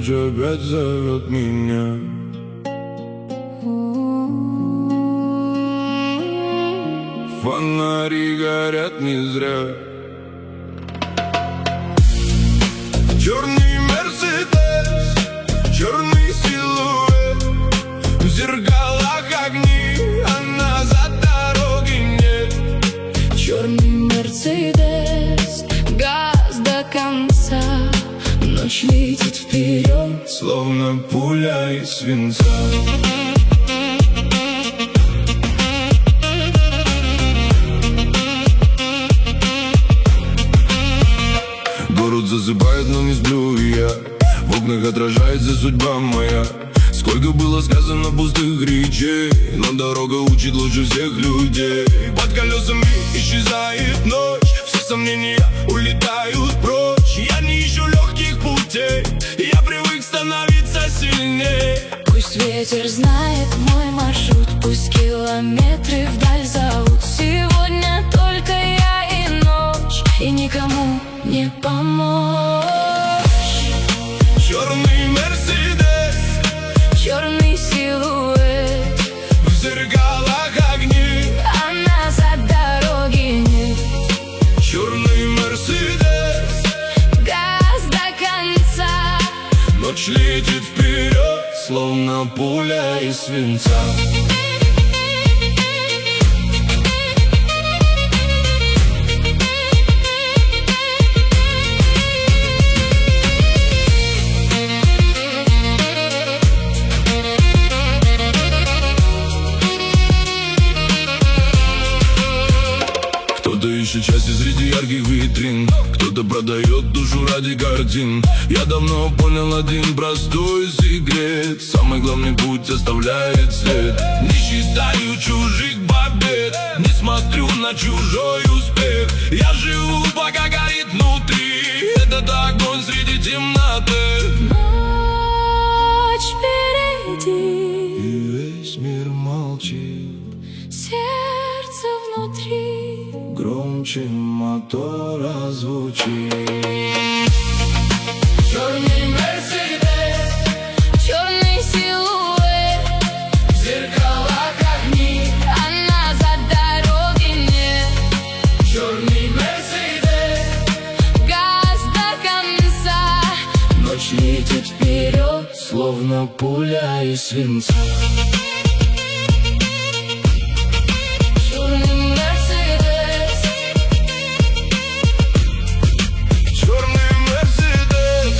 ночь опять зовет меня. Фонари горят не зря. Черный Мерседес, черный силуэт, в зеркалах огни, а назад дороги нет. Черный Мерседес, газ до конца, ночь летит вперед, словно пуля из свинца. Город засыпает, но не сплю я. В окнах отражается судьба моя. Сколько было сказано пустых речей, но дорога учит лучше всех людей. Под колесами исчезает ночь, все сомнения улетают прочь. Я не ищу легких путей, я привык становиться сильнее. Пусть ветер знает мой маршрут, пусть километры вдаль зовут. Сегодня только я и ночь, и никому не помочь. Черный Мерседес, черный силуэт, в зеркалах огни, а назад дороги нет. черный Мерседес, газ до конца, ночь летит вперед, словно пуля из свинца. Кто-то ищет счастье среди ярких витрин, кто-то продает душу ради картин. Я давно понял один простой секрет: самый главный путь оставляет след. Не считаю чужих побед, не смотрю на чужой успех. Я живу, пока горит внутри этот огонь среди темноты. Ночь впереди, И весь мир молчит, сердце внутри громче мотора звучит. черный Мерседес, черный силуэт, В зеркалах огни, а назад дороги нет. черный Мерседес, Газ до конца, ночь летит вперед, словно пуля из свинца. черный Мерседес, Черный Мерседес,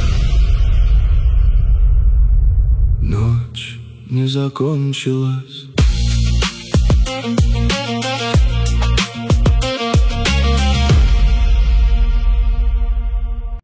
ночь не закончилась.